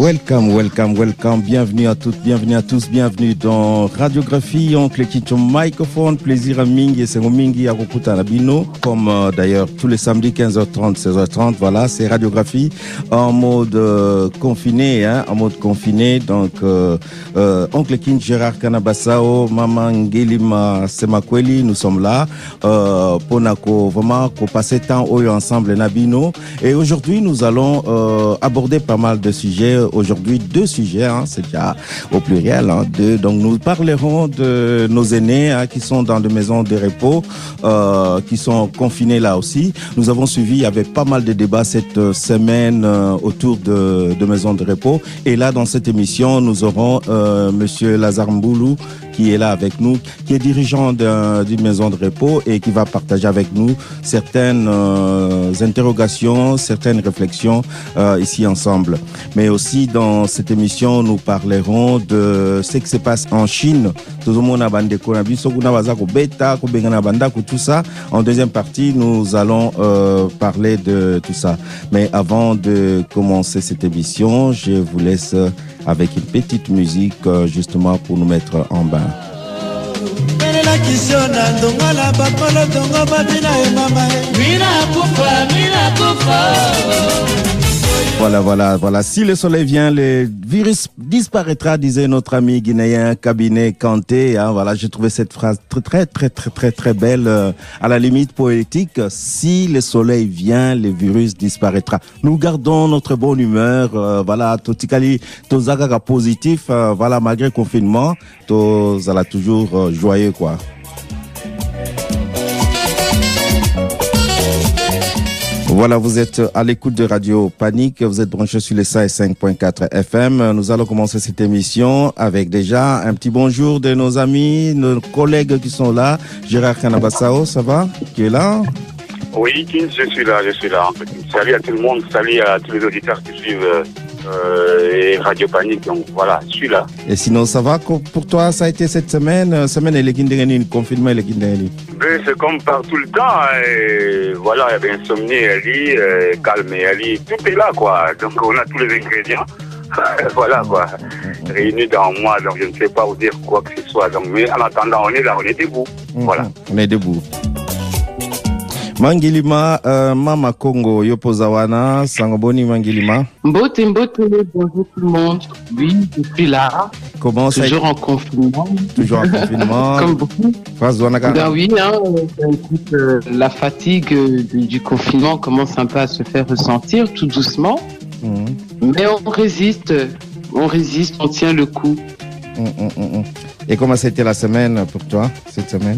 Welcome. Bienvenue à toutes, bienvenue à tous, bienvenue dans Radiographie. Oncle Kincho microphone, plaisir à Mingi et c'est Mingi à Rokuta Labino. Comme d'ailleurs tous les samedis 15h30, 16h30, voilà, c'est Radiographie en mode confiné, en mode confiné. Donc, Oncle Kinch, Gérard Kanabasao, Maman Ngelima Semakweli, nous sommes là pour vraiment passer temps ensemble Nabino. Et aujourd'hui, nous allons aborder pas mal de sujets. Aujourd'hui, 2 sujets, c'est déjà au pluriel, 2. Donc, nous parlerons de nos aînés qui sont dans des maisons de repos, qui sont confinés là aussi. Nous avons suivi, il y avait pas mal de débats cette semaine autour de maisons de repos. Et là, dans cette émission, nous aurons Monsieur Lazare Mboulou, qui est là avec nous, qui est dirigeant d'une maison de repos et qui va partager avec nous certaines interrogations, certaines réflexions ici ensemble. Mais aussi dans cette émission, nous parlerons de ce qui se passe en Chine. Tout le monde a bandé tout ça. En deuxième partie, nous allons parler de tout ça. Mais avant de commencer cette émission, je vous laisse avec une petite musique justement pour nous mettre en bain. Voilà. Si le soleil vient, le virus disparaîtra, disait notre ami guinéen Cabinet Kanté. Voilà, j'ai trouvé cette phrase très belle, à la limite poétique. Si le soleil vient, le virus disparaîtra. Nous gardons notre bonne humeur. Voilà, totikali, tozaka positif. Voilà, malgré le confinement, tozala toujours joyeux, quoi. Voilà, vous êtes à l'écoute de Radio Panique, vous êtes branchés sur les 105.4 FM. Nous allons commencer cette émission avec déjà un petit bonjour de nos amis, nos collègues qui sont là. Gérard Kanabasao, ça va? Tu es là? Oui, Kim, je suis là. Salut à tout le monde, salut à tous les auditeurs qui suivent et Radio Panique, donc voilà, je suis là. Et sinon, ça va pour toi? Ça a été cette semaine elle est confinement, elle est c'est comme partout le temps, et voilà, il y avait insomnie, calme, tout est là, quoi. Donc on a tous les ingrédients, voilà, quoi, réunis dans moi, donc je ne sais pas vous dire quoi que ce soit. Donc, mais en attendant, on est là, on est debout, voilà. On est debout. Mangilima, Mama Congo, Yopozawana, Sangoboni Mangilima. Mbote, bonjour tout le monde. Oui, je suis là. Comment ça? Toujours en confinement. Comme beaucoup. Ben oui, la fatigue du confinement commence un peu à se faire ressentir tout doucement. Mais on résiste, on tient le coup. Et comment ça a été la semaine pour toi, cette semaine?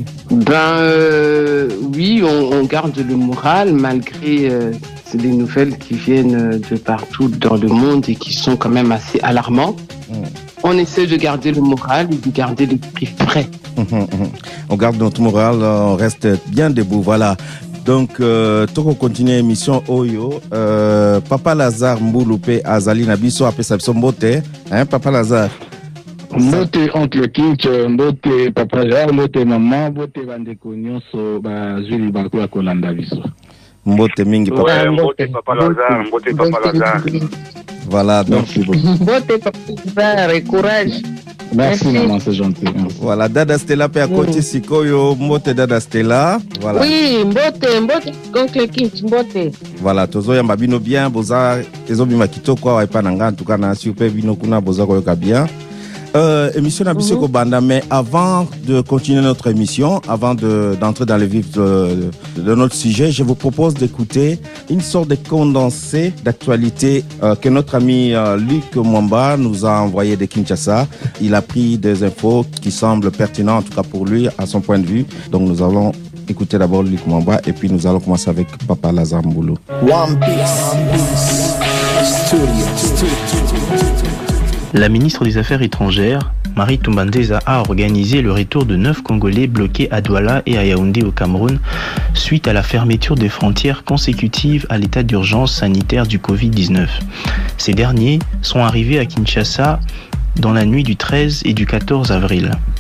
Oui, on garde le moral malgré les nouvelles qui viennent de partout dans le monde et qui sont quand même assez alarmantes. On essaie de garder le moral et de garder l'esprit frais. On garde notre moral, on reste bien debout, voilà. Donc, on continue l'émission Oyo. Papa Lazare Mbouloupe Azali Nabiso après sa mbote, Papa Lazare. Mbote oncle Kinch, mbote papa Lazare, mbote maman, mbote bandeko nyonso bazuli bakula kolanda biso. Mbote mingi papa. Ouais, mbote papa Lazare. Voilà, donc mbote papa Lazare, courage. Merci maman, c'est gentil. Merci. Voilà, Dada Stella pe akoti sikoyo, mbote Dada Stella. Voilà. Oui, mbote oncle Kinch, mbote. Voilà, tozo ya mabino bien, boza ezobima kitoko wa epa nanga en tout cas na super bino kuna boza koyoka bien. Émission Nabisio Kobanda, mais avant de continuer notre émission, avant d'entrer dans le vif de notre sujet, je vous propose d'écouter une sorte de condensé d'actualité que notre ami Luc Mwamba nous a envoyé de Kinshasa. Il a pris des infos qui semblent pertinentes, en tout cas pour lui, à son point de vue. Donc nous allons écouter d'abord Luc Mwamba et puis nous allons commencer avec Papa Lazare Mboulou. One Piece Studio. La ministre des Affaires étrangères, Marie Toumbandeza, a organisé le retour de 9 Congolais bloqués à Douala et à Yaoundé au Cameroun suite à la fermeture des frontières consécutive à l'état d'urgence sanitaire du Covid-19. Ces derniers sont arrivés à Kinshasa dans la nuit du 13 et du 14 avril.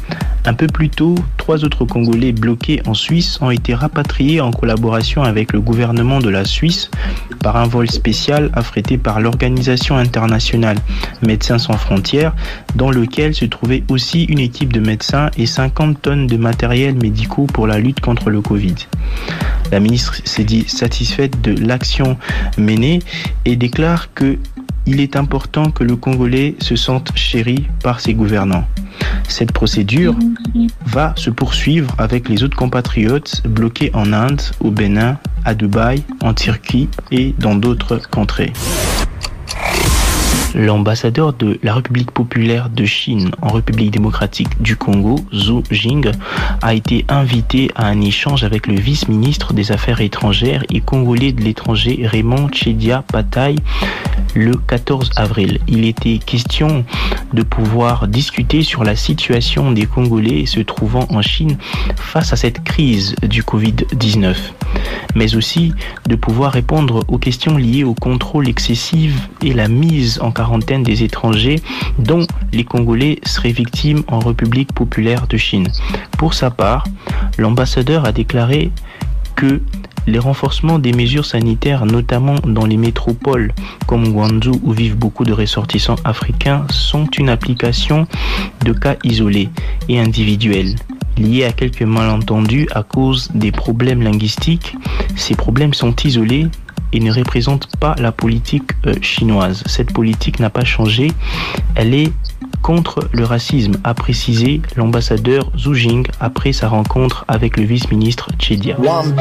Un peu plus tôt, 3 autres Congolais bloqués en Suisse ont été rapatriés en collaboration avec le gouvernement de la Suisse par un vol spécial affrété par l'organisation internationale Médecins sans frontières, dans lequel se trouvait aussi une équipe de médecins et 50 tonnes de matériel médicaux pour la lutte contre le Covid. La ministre s'est dit satisfaite de l'action menée et déclare que il est important que le Congolais se sente chéri par ses gouvernants. Cette procédure va se poursuivre avec les autres compatriotes bloqués en Inde, au Bénin, à Dubaï, en Turquie et dans d'autres contrées. L'ambassadeur de la République populaire de Chine en République démocratique du Congo, Zhu Jing, a été invité à un échange avec le vice-ministre des Affaires étrangères et congolais de l'étranger Raymond Tchedia Pataï le 14 avril. Il était question de pouvoir discuter sur la situation des Congolais se trouvant en Chine face à cette crise du Covid-19, mais aussi de pouvoir répondre aux questions liées au contrôle excessif et la mise en quarantaine des étrangers dont les Congolais seraient victimes en République populaire de Chine. Pour sa part, l'ambassadeur a déclaré que les renforcements des mesures sanitaires, notamment dans les métropoles comme Guangzhou où vivent beaucoup de ressortissants africains, sont une application de cas isolés et individuels, liés à quelques malentendus à cause des problèmes linguistiques. Ces problèmes sont isolés et ne représentent pas la politique chinoise. Cette politique n'a pas changé, elle est contre le racisme, a précisé l'ambassadeur Zhu Jing après sa rencontre avec le vice-ministre Tchedia.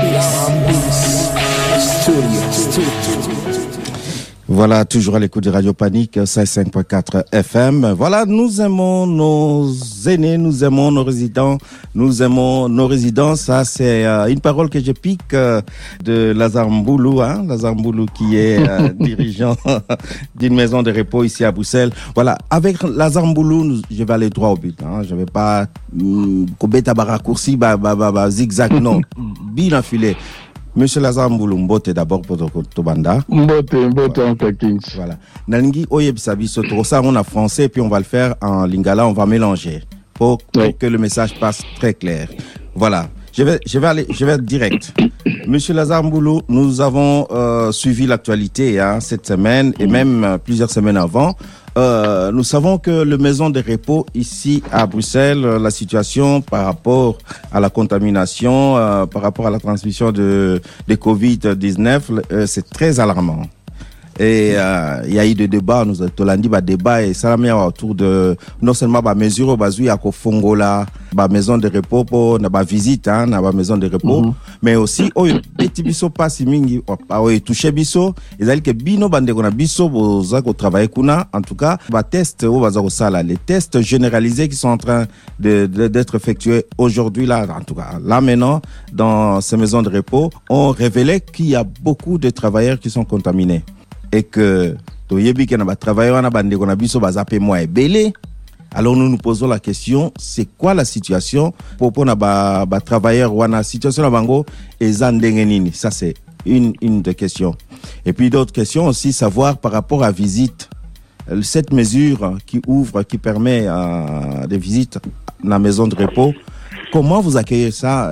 Voilà, toujours à l'écoute de Radio Panique, 5.4 FM. Voilà, nous aimons nos aînés, nous aimons nos résidents, nous aimons nos résidents. Ça, c'est une parole que je pique de Lazare Mboulou, Lazare Mboulou qui est dirigeant d'une maison de repos ici à Bruxelles. Voilà, avec Lazare Mboulou, je vais aller droit au but. Je vais pas kobeta raccourci, zigzag, non, bien enfilé. Monsieur Lazare Mboulou, mbote d'abord pour Tobanda. Mbote en Kings. Voilà. Nalingi Oyebsabi Sotro, ça on a français, puis on va le faire en lingala, on va mélanger pour que le message passe très clair. Voilà. Je vais être direct. Monsieur Lazare Mboulou, nous avons suivi l'actualité cette semaine et même plusieurs semaines avant. Nous savons que le maison de repos ici à Bruxelles, la situation par rapport à la contamination, par rapport à la transmission de Covid-19, c'est très alarmant. Et il y a eu des débats, nous avons dit débat et ça m'a autour de non seulement mesure bazui à Fongola, maison de repos pour na visite na maison de repos, mais aussi petit biso passe mingi toucher biso, ils allaient que bino bande kona biso boza ko travailler kuna, en tout cas test au baza ko sala, les tests généralisés qui sont en train d'être effectués aujourd'hui là, en tout cas là maintenant dans ces maisons de repos ont révélé qu'il y a beaucoup de travailleurs qui sont contaminés. Et que alors nous nous posons la question, c'est quoi la situation pour travailleurs wana situation la bango et zandengenini, ça c'est une des questions. Et puis d'autres questions aussi, savoir par rapport à visite, cette mesure qui permet des visites dans la maison de repos. Comment vous accueillez ça?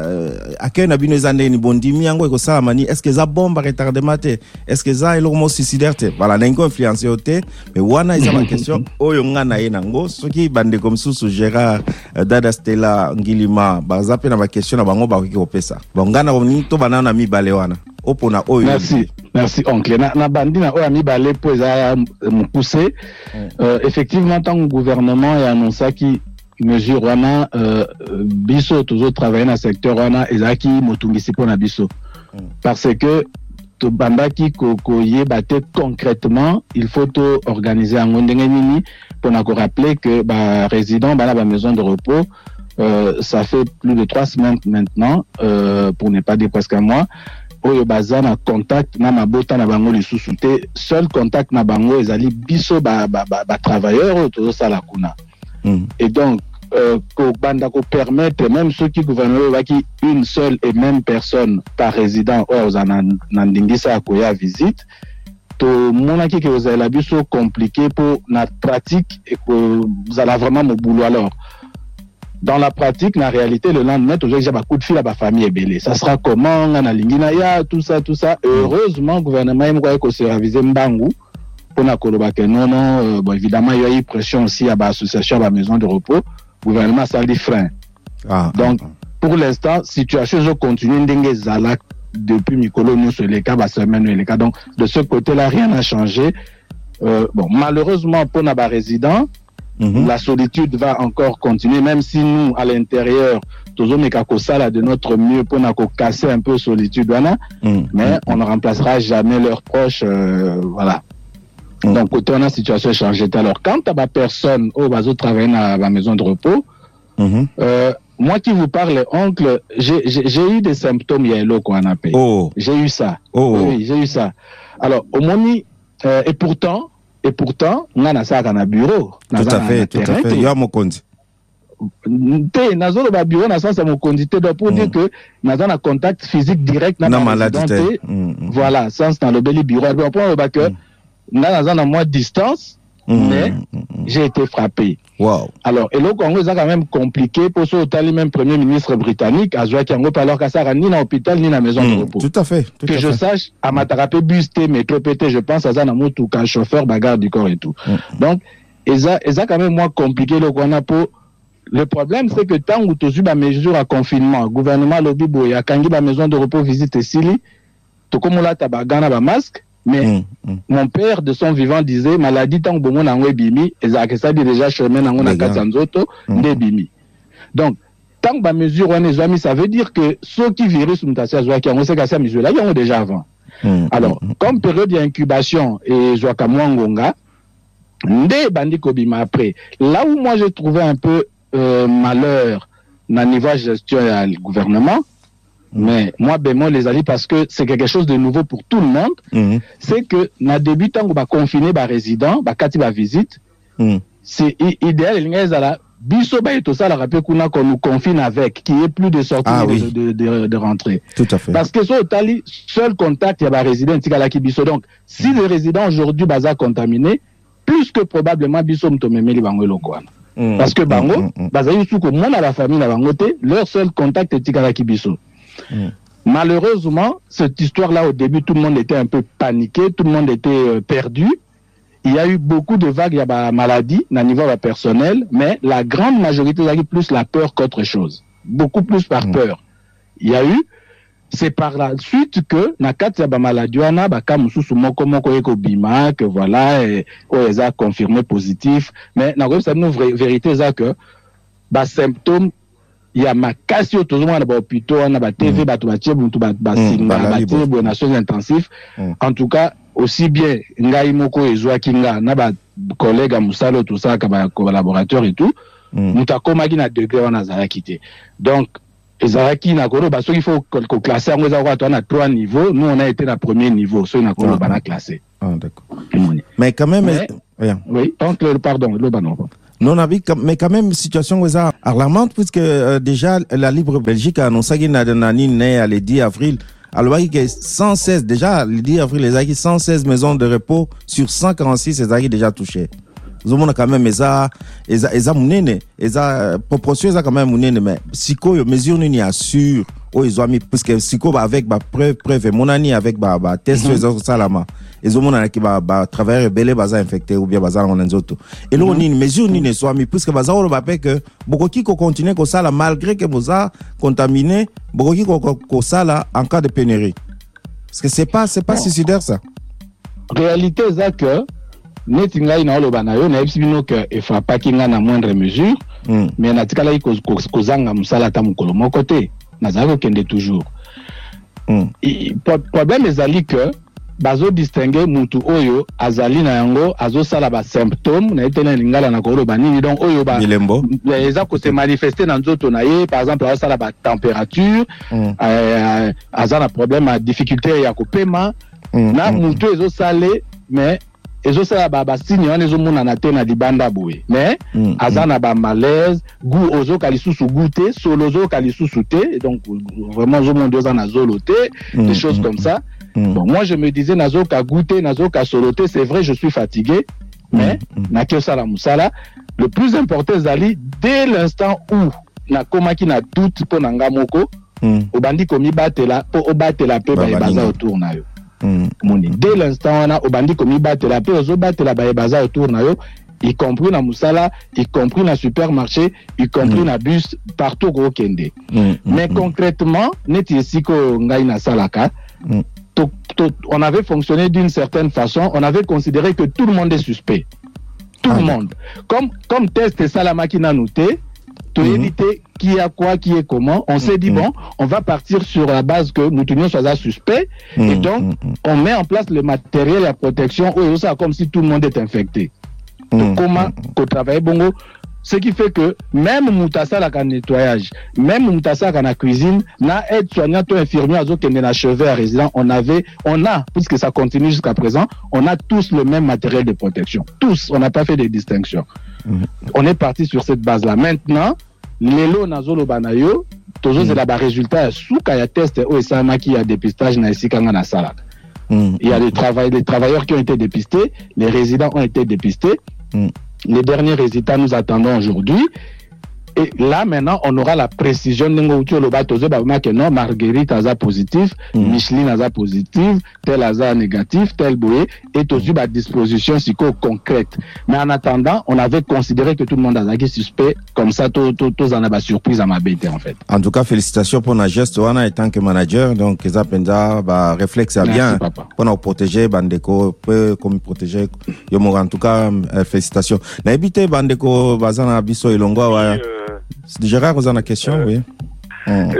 Est-ce que ça bombe retardement? Est-ce que ça est l'homo suicidaire? Voilà, n'a pas influencé au thé. Mais wana isa ma question. Oyonga na yenango. Ce qui bande comme sous Gérard Dada Stella Ngilima. Bazape na ma question na bango ba ki opesa. Bongana oni to banana mi bale wana. Opona oyo. Merci oncle. Na bandina oyo mi bale po za mu pousser. Effectivement, tant que le gouvernement a annoncé qui mesure wana biso toujours travailler dans le secteur wana ezaki motungisi pona biso parce que to bandaki ko yebate concrètement il faut to organiser en ndenge nini pona ko rappeler que résident la maison de repos ça fait plus de 3 semaines maintenant pour ne pas dire presque un mois oyo baza na contact na mabota na bango lisusu te seul contact na bango ezali biso travailleurs to sala kuna. Et donc, qu'on permettre, même ceux qui gouvernent, qui une seule et même personne par résident, aux anandingisa à visite, tout le monde qui vous avez la biso compliqué pour notre pratique et que vous allez vraiment au boulot alors. dans la pratique, la réalité, le lendemain, toujours, j'ai un coup de fil à ma famille belé. Ça sera comment, on a l'ingina, tout ça. Heureusement, le gouvernement, il m'a service Mbangu. Pour la Kolobake, non, bon, évidemment, il y a eu pression aussi à l'association, à la maison de repos. Le gouvernement, ça dit frein. Donc, pour l'instant, situation, je continue d'engager Zalak depuis Mikolo, nous, sur les cas, semaine, les cas. Donc, de ce côté-là, rien n'a changé. Bon, malheureusement, pour nos résidents, la solitude va encore continuer, même si nous, à l'intérieur, toujours là de notre mieux pour nous casser un peu la solitude, mais on ne remplacera jamais leurs proches, voilà. Donc, côté on a situation changée. Alors, quand tu as personne au bateau travailler dans la maison de repos, moi qui vous parle, oncle, j'ai eu des symptômes yellow qu'on a payé. J'ai eu ça. Oui, j'ai eu ça. Alors, au moment, et pourtant, on a ça dans le bureau. Tout à fait. Il y a mon compte. Nazo le bureau, na ça mon condité pour dire que nazo na contact physique direct na maladie. Voilà, sens dans le bel bureau. On prend le que nazo na moins distance, mais j'ai été frappé. Wow. Alors, et le Congo, c'est quand même compliqué pour ce même premier ministre britannique, à jouer Kiango, alors qu'à ça, ni dans l'hôpital, ni dans la maison de repos. Tout à fait. Que je sache, à Matarapé, bus, métro, PT, je pense à ça, dans tout cas, chauffeur, bagarre du corps et tout. Donc, et ça, quand même, moins compliqué, le Kwana pour. Le problème, c'est que tant que tu as eu des mesures à confinement, le gouvernement, lobby, il y a quand la maison de repos visite Sili, tu comme là, tu as un masque. Mais mon père de son vivant disait maladie tant que mon ango bimi et ça dit déjà chemin ango na katsanzoto bimi. Donc tant que mesure on est amis, ça veut dire que ceux qui virus mutation qui ont ces mesure là ils ont déjà avant. Alors comme période d'incubation et joaka mwangonga ndé bandi ko bima après. Là où moi j'ai trouvé un peu malheur na niveau gestion du gouvernement. Mais moi, bémol les alliés, parce que c'est quelque chose de nouveau pour tout le monde, c'est que, na début, tant qu'on va confiner, les résidents, kati ba visite, c'est idéal, biso ba eto ça la rappel qu'on nous confine avec, qui est plus de sortie de rentrée. Tout à fait. Parce que sur Tali, seul contact, il y a un résident, qui biso. Donc, si les résidents aujourd'hui, baza contaminé, plus que probablement, biso m'tomemeli bango lokwana. Parce que bango, baza yusu ko mona la famille na bangote, leur seul contact est qui biso. Malheureusement, cette histoire-là, au début, tout le monde était un peu paniqué, tout le monde était perdu. Il y a eu beaucoup de vagues, il y a des maladies, à niveau personnel, mais la grande majorité, il y a eu plus la peur qu'autre chose. Beaucoup plus par peur. Il y a eu, c'est par la suite que, na kat ya ba maladie wana, ba ka mususu moko eko bima, que voilà, et ils ont confirmé positif. Mais, na ça nous vérité, ça que, ba symptômes, il y a ma cassio tout le monde à l'hôpital, on a ba TV, ba tubatie, ba nations intensives. En tout cas, aussi bien, ngai moko ezwa kinga, na ba collègue à Moussalo, tout ça, ba collaborateur et tout, nous ta komagi na degré on a zarakité. Donc, ezaraki na kolo, bah, ceux qu'il faut classer, on a 3 niveaux, nous on a été à premier niveau, ceux na kolo, bah, classé. D'accord. Mais quand même, oui, pardon, le banon. Non, mais quand même, situation alarmante, puisque déjà, la Libre Belgique a annoncé qu'il y a le 10 avril. Alors, il y a 116, déjà, le 10 avril, il y a 116 maisons de repos sur 146, ils ont déjà touché. Nous avons quand même, proportion, quand même, mais si quoi, mesure, nous n'y assure, ils ont mis, puisque si quoi, avec, preuve, mon ami, avec, test, salama. Ils ont qui va travailler belé baza infecté ou bien baza en enzoto. Et là on une mesure ni ne soit mis puisque baza on va que beaucoup qui continue comme ça là malgré que baza contaminé beaucoup qui comme ça là en cas de pénurie. Parce que c'est pas suicidaire ça. Réalité c'est que netinga ina lo banayo na ebisibino que il faut pas kinga na moindre mesure mais na tikala ko zanga musala ta mukolo moko te na zako kende toujours. Problème ezali que bazo distinguer mutu oyo azali na yango azo sala ba symptômes na etena lingala na kolo banini donc oyo ba eza ko se manifester na nzoto na ye par exemple azo sala ba température azana problème à difficulté ya kopema na mutu ezo salé mais ezo sala ba signe wana ezo mona na te na libanda boye mais azana ba malaise goût ozo kalisusu goûter solo ozo kalisusu te donc vraiment zo monde ozana zoloté des choses comme ça. Bon, moi je me disais nazo ka goûter, nazo ka soloté, c'est vrai je suis fatigué, mais na ke sala musala, le plus important Zali dès l'instant où na komaki na doute po nanga moko obandi komi batela po obatela pe ba baza autour na yo moni dès l'instant wana obandi komi batela pe ozo batela ba baza autour na yo, y compris na musala, y compris na supermarché, y compris na bus, partout au Kende. Mais concrètement, neti esiko ngai na salaka, on avait fonctionné d'une certaine façon, on avait considéré que tout le monde est suspect. Tout le monde. Comme test salama qui n'a noté, pour éviter qui a quoi, qui est comment, on s'est dit bon, on va partir sur la base que Moutounion soit suspect, et donc on met en place le matériel à protection, ou ça comme si tout le monde est infecté. Comment qu'on travaille bongo, ce qui fait que même Moutassa la nettoyage, même Moutassa la cuisine, na aide soignant ou infirmier à qui est chevet à résident, on a, puisque ça continue jusqu'à présent, on a tous le même matériel de protection. Tous, on n'a pas fait de distinction. On est parti sur cette base-là. Maintenant, les lots nazolo banayo, toujours c'est là-bas résultat, sous qu'il y a test ou ça qui a dépistage na ici quand on a salade. Il y a les travailleurs qui ont été dépistés, les résidents ont été dépistés. Les derniers résultats nous attendons aujourd'hui. Et là, maintenant, on aura la précision. Non, Marguerite Aza positif, Micheline Aza positive, tel Aza négatif, tel Boé, et tout à disposition concrète. Mais en attendant, on avait considéré que tout le monde a été suspect. Comme ça, tous en a surprise à ma bête, en fait. En tout cas, félicitations pour la geste, en tant que manager. Donc, ça réflexe à bien. Pour nous protéger, Bandeko, comme protéger. En tout cas, félicitations. N'habitez Bandeko, Bazana, Bisso et Longwa, Gérard, vous avez une question, oui. Donc,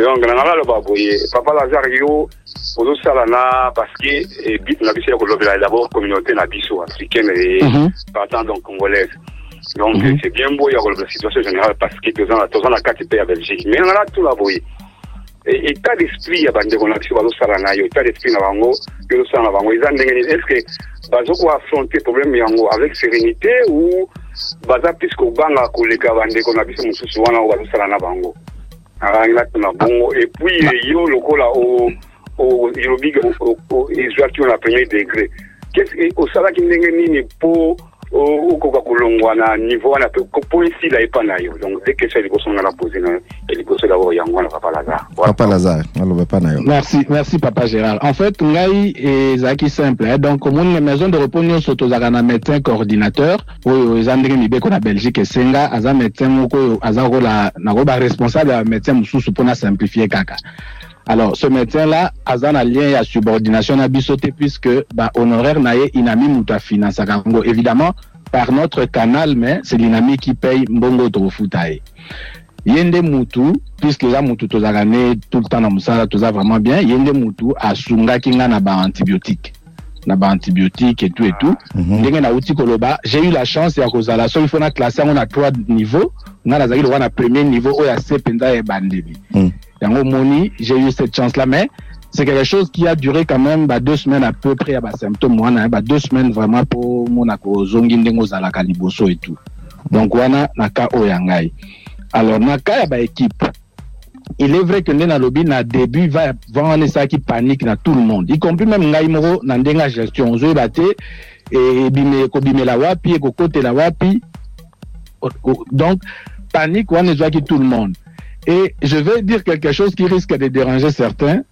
Papa Lazare, pour salana parce que la Bissau est d'abord communauté na Bissau africaine et partant donc congolaise. Donc, c'est bien beau, il y a la situation générale parce que tous en la 4 pays à Belgique. Mais on a tout la boye. Et état d'esprit, il y a des connexions à salana, état d'esprit na bango, que nous sommes bango. Est-ce que Bazoko a affronté le problème avec sérénité ou baza puisque banga koleka bande kona biso mususu wana o bazosala na bango arangila na bongo et puis yo lokola o yobiga o ezwaki na premier degré qu'est-ce que o sala ki ndenge nini po o koka kolongwa na niveau na po ici la epana yo donc dès que c'est les questions na poser na les questions d'abord yango na Papa Lazare alors pas na yo. Merci Papa Gérard. En fait ngai ezaki simple donc comme une maison de repos nyo sotozaka na médecin coordinateur oyo ezandenge mibeko na Belgique esenga aza médecin moko aza rola na roba responsable ya médecin mususu pona simplifier kaka. Alors, ce médecin-là, a un lien à subordination à Bissoté, puisque, honoraire nae inami muta finance à Congo. Évidemment, par notre canal, mais c'est l'inami qui paye mbongo trofutae. Yende mutu, puisque là, mutu tozagane tout le temps dans Moussala, toza vraiment bien, yende mutu a sunga kinga na ba antibiotique. Na ba antibiotique et tout. Ndenge na uti koloba, j'ai eu la chance ya kozala. So, il faut na classer, on a 3 niveaux. On a la zagi, on a premier niveau, où il y a Sependa et Bandebi. Dans Moni, j'ai eu cette chance-là, mais c'est quelque chose qui a duré quand même 2 semaines à peu près à symptômes. 2 semaines vraiment pour Monaco, Zongindengo, Zalaka, Liboso et tout. Donc, wana naka oyangai. Alors, naka ya équipe. Il est vrai que Nena Lobby, na début, va avoir ça qui panique dans tout le monde. Y compris même Ngaimoro, Nandenga gestion. On se battait, et bime la wapi, et kokote la wapi. Donc, panique, on est qui tout le monde. Et je vais dire quelque chose qui risque de déranger certains,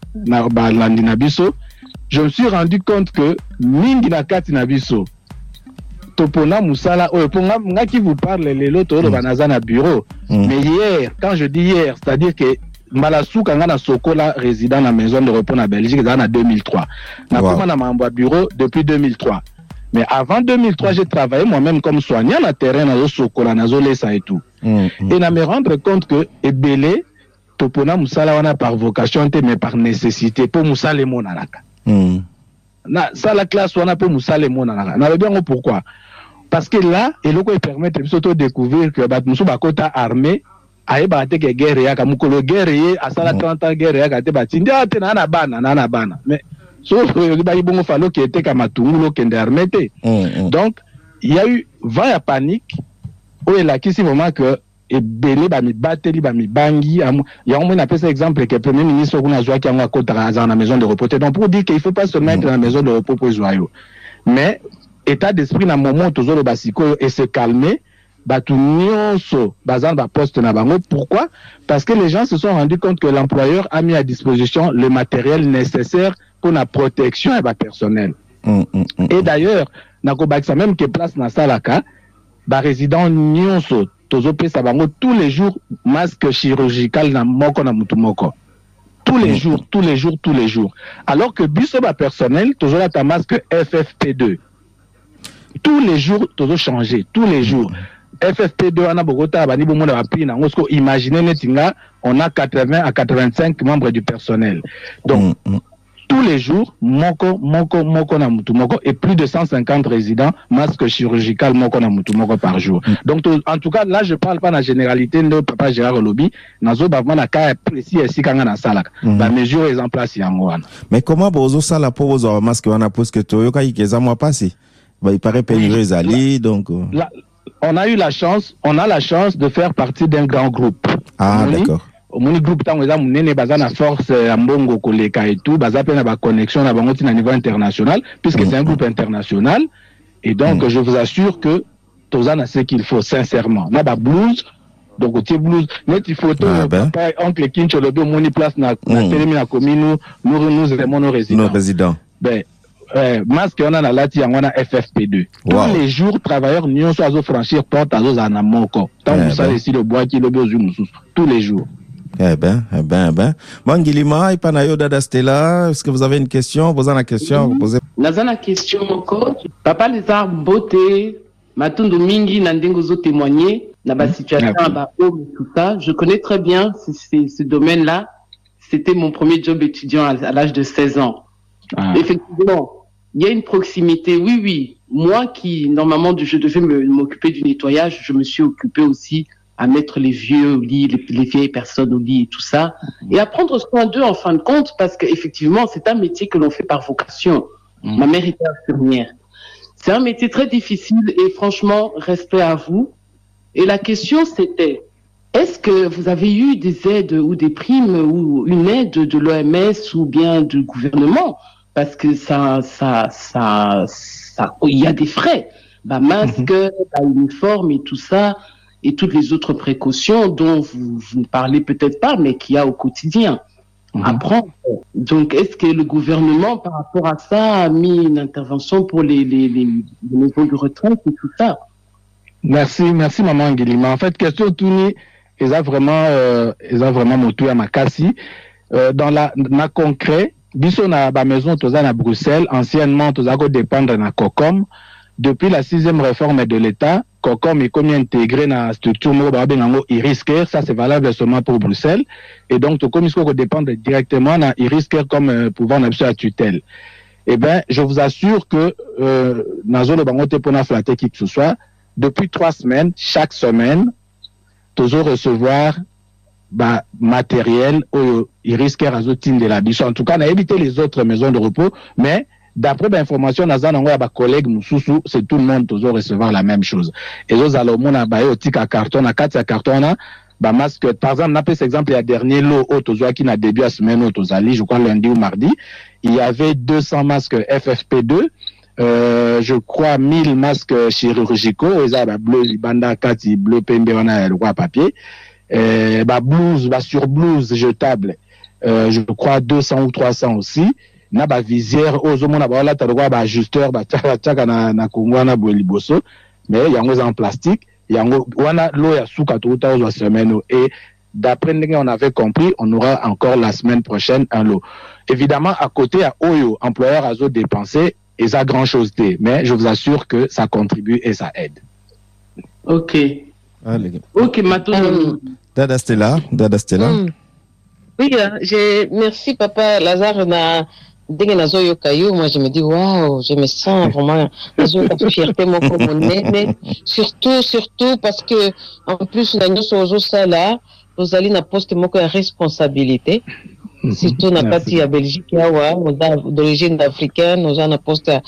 je me suis rendu compte que mingi na kati na biso topona musala nga qui vous parle les loto banaza na bureau mais hier, quand je dis hier, c'est-à-dire que Malassou kanga na Sokola résident na maison de repos na Belgique en 2003 na comment na mamba bureau depuis 2003 mais avant 2003 j'ai travaillé moi-même comme soignant na terrain na Sokola na Zolesa et tout. Et na me rendre compte que ebele topona musala wana par vocation mais par nécessité pour musala monalaka. Na ça la classe wana pour musala monalaka. Na bien pourquoi? Parce que là et loko permet de découvrir que bat musu bakota armée aye ba te ke guerre ya kamukolo guerre à sala 30 ans guerre ya ka te batindi ate na bana mais so ba ibongo falo qui était kamatungulo kende armée te. Donc il y a eu vent à panique. Oui, là, qui c'est vraiment que ebele ba mi bateli ba mi bangi il y a au moins appelé cet exemple que le premier ministre kuna zwa qui a kota dans la maison de repos. Donc pour dire qu'il faut pas se mettre dans la maison de repos pour joyeux. Mais état d'esprit na moment toujours le basiko et se calmer batu nyonso bazan ba poste na bango. Pourquoi? Parce que les gens se sont rendus compte que l'employeur a mis à disposition le matériel nécessaire pour la protection et personnel. Et d'ailleurs, nakobakisa même que place na salaka, ba résident nyonso tozo pesa bango tous les jours masque chirurgical na moko na mutu moko. Tous les jours. Alors que biso ba personnel tozo la ta masque FFP2. Tous les jours tozo changer, tous les jours. FFP2 ana bogota bani bomo na prix na ngosko imaginez netinga on a 80 à 85 membres du personnel. Donc tous les jours, moko na mutu moko et plus de 150 résidents, masque chirurgical moko na mutu moko par jour. Donc en tout cas là je parle pas de la généralité de papa Gérard Lobby, nazo bavma na cas précis ici kanga na salaka. La mesure est en place yango wana. Mais comment bozo sala pour bozo masque wana parce que toyoka ikeza mois passé. Bah il paraît pénurie ali donc on a la chance de faire partie d'un grand groupe. Ah d'accord. Mon groupe tango eza munene baza na force ya mbongo koleka et tout baza pe na ba connexion na bango na niveau international puisque c'est un groupe international et donc je vous assure que tozana ce qu'il faut sincèrement na ba blues donc au blues net photo papa oncle Kincho lobi moni place na télé na commune nous aimons nos résidents. Ben masque on a na lati yango na FFP2. Tous les jours travailleurs nyonso azo franchir porte azo za na moko. Tant vous savez ici le bois qui lobi ozu mususu tous les jours. Eh ben. Mangilima, Ipanayo Dada Stella, est-ce que vous avez une question? Vous avez une question? Vous posez. Nazana question encore. Papa Lézard Beauté, Matundu Mingi, Nandengo zo témoigner, na ba situation à ba tout ça. Je connais très bien ce domaine-là. C'était mon premier job étudiant à l'âge de 16 ans. Effectivement, il y a une proximité. Oui. Moi qui, normalement, je devais m'occuper du nettoyage, je me suis occupé aussi à mettre les vieux au lit, les vieilles personnes au lit et tout ça, et à prendre soin d'eux en fin de compte, parce qu'effectivement, c'est un métier que l'on fait par vocation. Ma mère était infirmière. C'est un métier très difficile et franchement, respect à vous. Et la question, c'était, est-ce que vous avez eu des aides ou des primes ou une aide de l'OMS ou bien du gouvernement? Parce que il y a des frais. Masque, uniforme et tout ça, et toutes les autres précautions dont vous ne parlez peut-être pas, mais qu'il y a au quotidien à prendre. Donc, est-ce que le gouvernement, par rapport à ça, a mis une intervention pour les niveaux de retraite et tout ça? Merci, maman Ngilima. En fait, question tournée, ils ont vraiment motu à Makassi. Dans la concret, biso na ba maison toza na Bruxelles, anciennement toza ko dépendre na COCOM. Depuis la 6e réforme de l'État, COCOM est comme intégré dans la structure Iriscare, ça c'est valable seulement pour Bruxelles. Et donc, comme il faut dépendre directement dans Iriscare comme pouvant n'absorber la tutelle. Eh bien, je vous assure que dans zone bangote pour na flatter qui que ce soit, depuis 3 semaines, chaque semaine, toujours recevoir matériel au Iriscare azotine de la biche. En tout cas, on a évité les autres maisons de repos, mais d'après l'information, collègues Moussoussou, c'est tout le monde qui doit recevoir la même chose. Et nous allons à carton, à 4 carton, masque, par exemple, on a pris cet exemple, il y a dernier lot, qui n'a début à semaine, je crois lundi ou mardi, il y avait 200 masques FFP2, je crois 1000 masques chirurgicaux, bleu, banda, kati, bleu, pembe, on a le roi papier, blouse, sur blouse jetable, je crois 200 ou 300 aussi. Na ba visière ozomona ba wala tarwa ba ajusteur ba tchaka na kongwana boeliboso mais yango en plastique yango wana lo ya suka to ozwa semaine et d'après ce qu'on avait compris on aura encore la semaine prochaine un lot. Évidemment à côté à oyo employeur azo dépenser et ça grand chose mais je vous assure que ça contribue et ça aide. OK. Allez. OK maintenant Dada Stella. Oui, merci papa Lazare na dès nazo yo kayo, moi je me dis waouh, je me sens vraiment nazo ka fierté mon mais surtout parce que en plus na nyoso ozo sala ozali na poste moko ya responsabilité surtout na kati ya Belgique yawa d'origine africaine nous avons un poste à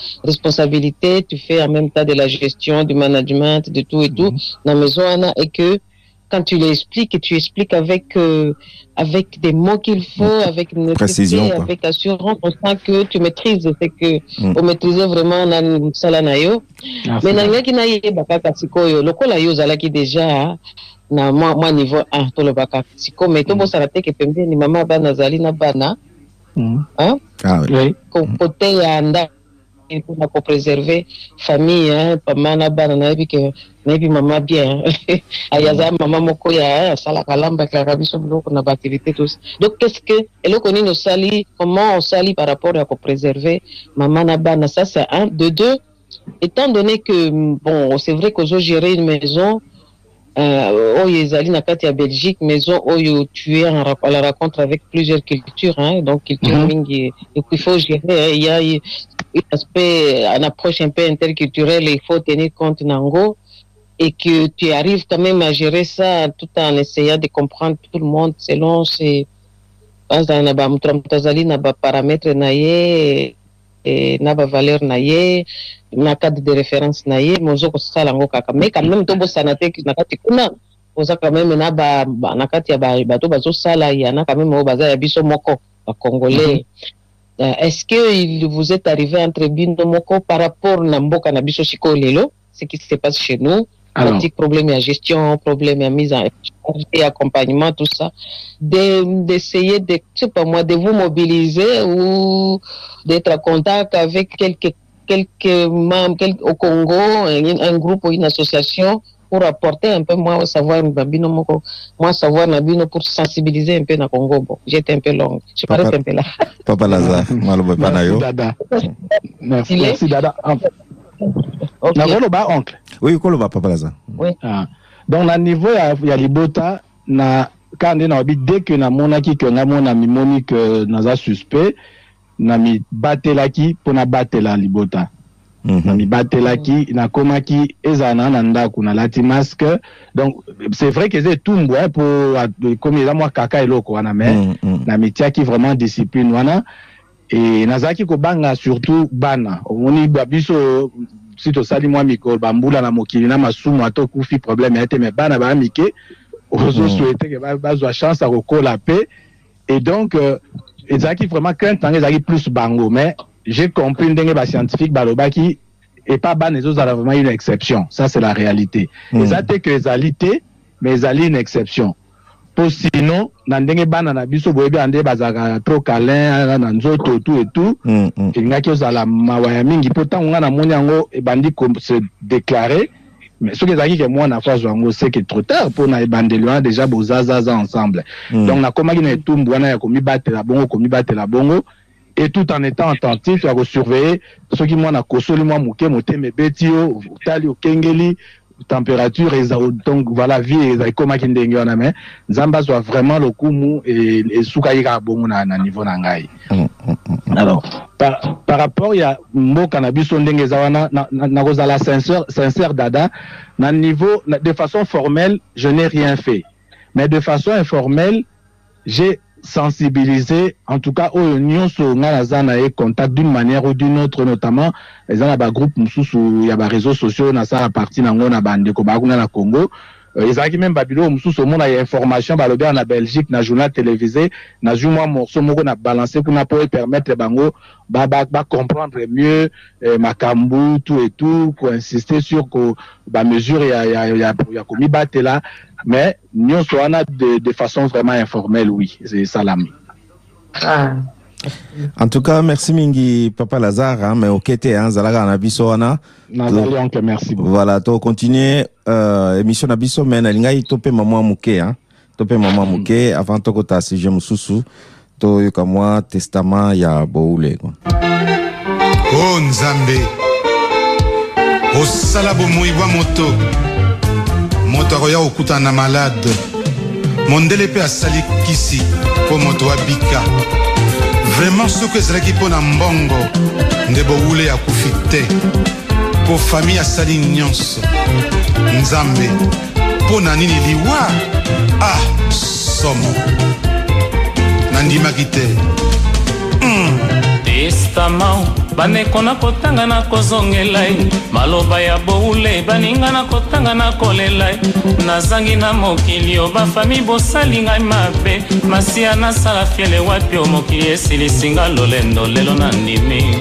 responsabilité, tu fais en même temps de la gestion, du management, de tout et tout dans maison ana et que quand tu l'expliques, et tu expliques avec des mots qu'il faut, avec une précision, avec assurance, on sent que tu maîtrises, c'est que on maîtrisait vraiment dans sala na yo. Mais nanga ki na yeba kaka sikoyo, lokola yo zalaki déjà na moi niveau 1 to le baka siko, mais to bosala te ke pembe ni mama bana zali na bana. Hein? Ah oui. Côté ya nda pour préserver famille, hein, pas mal bana na que maybe maman bien ayaza maman moko ya sala kalamba kala biso biloko na activité tous. Donc qu'est-ce que eloko ni no sali, comment on sali par rapport à préserver maman na bana, ça c'est un. De deux, étant donné que bon, c'est vrai que je gérer une maison Oyezali na kati ya Belgique, maison Oyo tu es à la rencontre avec plusieurs cultures, hein, donc culture mingi, et il faut gérer, hein, il y a un aspect, une approche un peu interculturelle, il faut tenir compte nango, et que tu arrives quand même à gérer ça tout en essayant de comprendre tout le monde selon ses paramètres naie et na valeur naie na cadre de référence naie mozo ko sala ngo kaka, mais quand même to bosana te na kati kuna oza quand même na ba na kati ya ba to bazo sala ya na quand même o baza ya biso moko ba congolais. Est-ce que il vous est arrivé entre bindo moko par rapport na mboka na biso siko lelo, ce qui se passe chez nous, petit problème de gestion, problème de mise en charge et accompagnement, tout ça, d'essayer de, je sais pas moi, de vous mobiliser ou d'être en contact avec quelques membres au Congo, un groupe ou une association pour apporter un peu moins savoir pour sensibiliser un peu dans le Congo. Bon, j'étais un peu longue. Je parais un peu là. Papa Lazare, merci Dada. Merci Dada. Okay. Oncle. Oui, Papa Lazare. Oui. Donc, à niveau ya libota, quand on a dès que na monaki que na mona mimoni que naza suspect, na mi batelaki pour na batela libota. Na mi batelaki na komaki ezana na ndako na lati masque. Donc c'est vrai que c'est tout mbwa pour comme il a moi kaka eloko wana mais na mi tiaki vraiment discipline wana et nazaki ko banga surtout bana. Oni babiso si to sali moi miko bambula na mokili na masumu ato kufi problème était mais bana ba mike ozo souhaiter que bazwa chance à recoller paix et donc ezaki vraiment qu'un temps ezaki plus bango, mais j'ai compris ndenge ba scientifique balobaki et pas ban les autres a vraiment une exception, ça c'est la réalité. Ezate que ezalité mais ezali une exception. Pour sinon na ndenge bana na biso boyebi ande bazaka trop câlin na nzoto tout et tout ngaki ozala mawaya mingi pourtant nga na moni yango e bandi comme se déclarer, mais ce que ezaki que moi na fois yango c'est que trop tard pour na bandelo déjà bozazaza ensemble. Donc na komaki na etumbu wana ya komi batela bongo et tout en étant attentif ya ko surveiller ceux qui moi na kosoli moi muke moteme betio tali okengeli température donc voilà vie et comment qui ndenge wana mais nzamba soit vraiment le kumu et sukayika bongo na niveau na ngai. Alors par rapport ya mboka na biso ndenge zawana na kozala sincère Dada na niveau de façon formelle je n'ai rien fait, mais de façon informelle j'ai sensibiliser en tout cas aux nyonso ngana et contact d'une manière ou d'une autre, notamment les ba groupe mususu ya ba réseaux sociaux na ça partie nango na bande ko ba kuna na Congo ezaki même babilo mususu mona ya information ba lobi na Belgique na journal télévisé na juma morceau moko na balancer pour permettre bango ba comprendre mieux makambu tout et tout pour insister sur que ba mesure ya komi batela, mais nous sommes de façon vraiment informelle, oui, c'est ça l'ami. En tout cas, merci mingi Papa Lazare, hein, mais ok t'es hein, zalaga na biso wana. Donc merci beaucoup. Voilà, to continuer émission na biso mais na lingai topé maman muke hein. Topé maman muke avant to kota sujet mususu to yoka moi testament ya boule quoi. Oh Nzambe. O salabo moiwa moto. Moto akoya okuta na malade mondele pe asali kisi po moto abika vraiment ce que ezalaki mpo na mbongo nde boule ya kufite po famille asali nyonso Nzambe mpo na nini liwa somo nandimaki te Testament baneko na kotanga na kozongela maloba ya boule baninga na kotanga na kolela nazangi na mokili o bafami bosali ngai mabe masia nasala fiele wapi o mokili esilisinga lolendo lelo na ndimi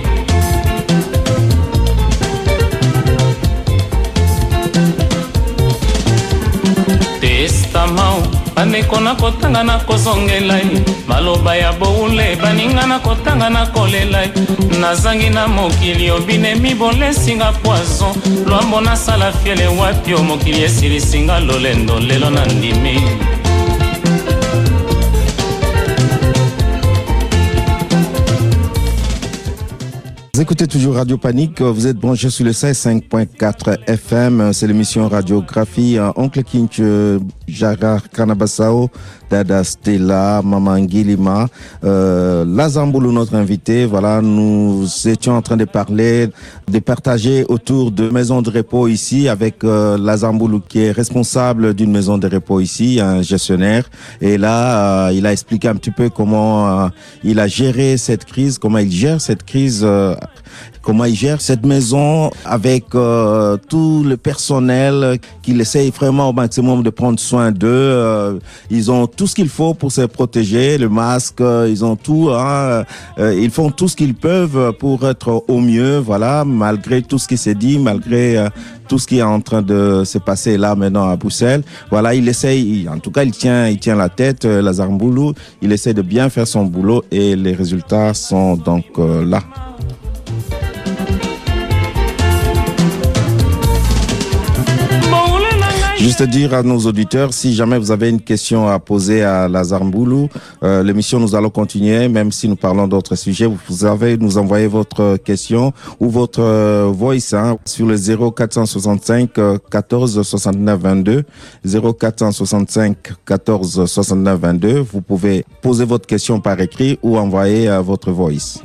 testamao baneko na kotanga na kozongela maloba ya boule baninga na kotanga na kolela nazangi na mokili obinemi bolesinga poison lwambo nasala fiele wapi o mokili esilisinga lolendo lelo na ndimi Vous écoutez toujours Radio Panique, vous êtes branchés sur le 16.5.4 FM, c'est l'émission Radiographie, Oncle Kinch, Jara Kanabasao, Dada Stella, Maman Ngilima, Lazamboulou, notre invité. Voilà, nous étions en train de parler, de partager autour de maison de repos ici avec Lazamboulou qui est responsable d'une maison de repos ici, un gestionnaire. Et là, il a expliqué un petit peu comment il a géré cette crise, comment il gère cette crise. Comment il gère cette maison avec tout le personnel qu'il essaye vraiment au maximum de prendre soin d'eux. Ils ont tout ce qu'il faut pour se protéger, le masque, ils ont tout. Ils font tout ce qu'ils peuvent pour être au mieux, voilà, malgré tout ce qui s'est dit, malgré tout ce qui est en train de se passer là maintenant à Bruxelles. Voilà, il essaye, en tout cas, il tient la tête, Lazare Mboulou. Il essaie de bien faire son boulot et les résultats sont donc là. Juste dire à nos auditeurs, si jamais vous avez une question à poser à Lazare Mboulou, l'émission nous allons continuer, même si nous parlons d'autres sujets. Vous avez nous envoyer votre question ou votre voice sur le 0465 14 69 22, 0465 14 69 22. Vous pouvez poser votre question par écrit ou envoyer votre voice.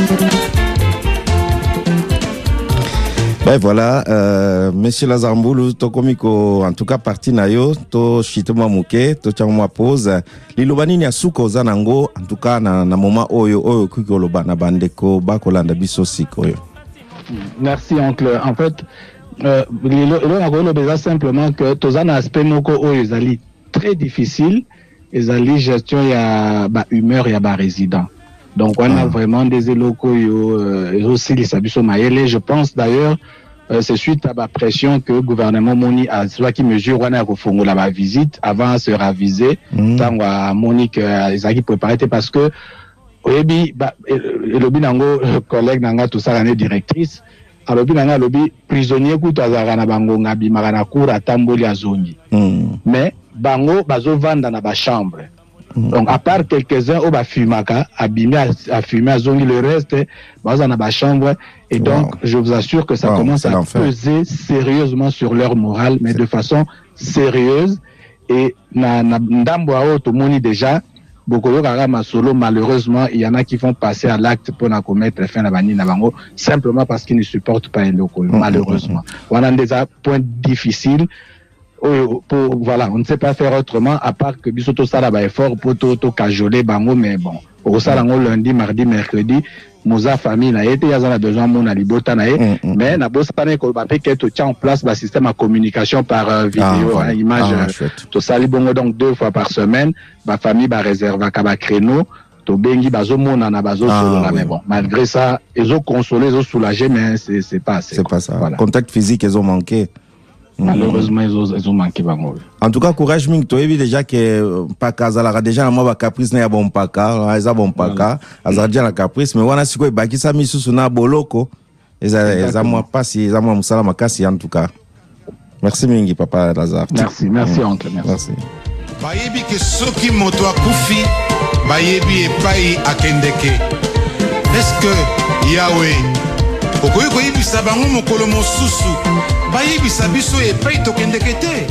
Ben voilà, Monsieur Lazare Mboulou, tokomiko en tout cas parti na yo, to shitema muke, to changwa pause. Lilobani ni asuko zanango, en tout cas na moment oyo kuko loba na bandeko bakolanda biso sikoyo. Merci oncle. En fait, lilo simplement que tozana aspect moko oyo ezali très difficile, ezali gestion ya ba humeur ya ba résident. Donc on a vraiment des locaux aussi les sabiso maele. Je pense d'ailleurs c'est suite à la pression que le gouvernement Moni a soit qui mesure on a refongo la visite avant de se raviser tant à Monique Isaki préparé parce que oyebi le lobby nango collègue nanga tout ça l'année directrice à lobby nanga lobby prisonnier ku tazara na bango ngabi makana kura tamboli azongi mais bango bazo vanda na ba chambre. Donc à part quelques-uns au ba fumaka abîmé à fumer à zongi le reste dans la chambre et donc je vous assure que ça commence à peser sérieusement sur leur morale mais de façon sérieuse et na ndambo a auto moni déjà beaucoup de solo malheureusement il y en a qui font passer à l'acte pour na commettre fin na bani na bango simplement parce qu'ils ne supportent pas les locaux malheureusement on a des points difficiles. Voilà, on ne sait pas faire autrement à part que bisoto sala ba effort pour to cajoler bango mais bon au salango lundi mardi mercredi moza famille na été yazana besoin mon libota na mais na bossa pas ko ba que to tient en place ba système de communication par vidéo image to sali bongo donc 2 fois par semaine ba famille ba réserve ka ba créneau to bengi bazo mona na bazo solo là mais bon malgré ça ils ont consolé ils ont soulagé mais c'est pas assez c'est pas ça voilà. Contact physique ils ont manqué. Malheureusement ils ont manqué bango. En tout cas courage ming to evi déjà que pas kazala déjà na moi caprice na ya bon paka eza bon paka azardia la caprice mais wana siko ibakisa misusu na boloko eza moi pasi eza moi musala makasi en tout cas. Merci mingi papa Lazare. Merci oncle merci. Bayebi ke soki moto akufi bayebi epai akendeke. Est-ce que Yahweh okoyi koyebisa bango mokolo mosusu bayebisa biso epai tokendeke te.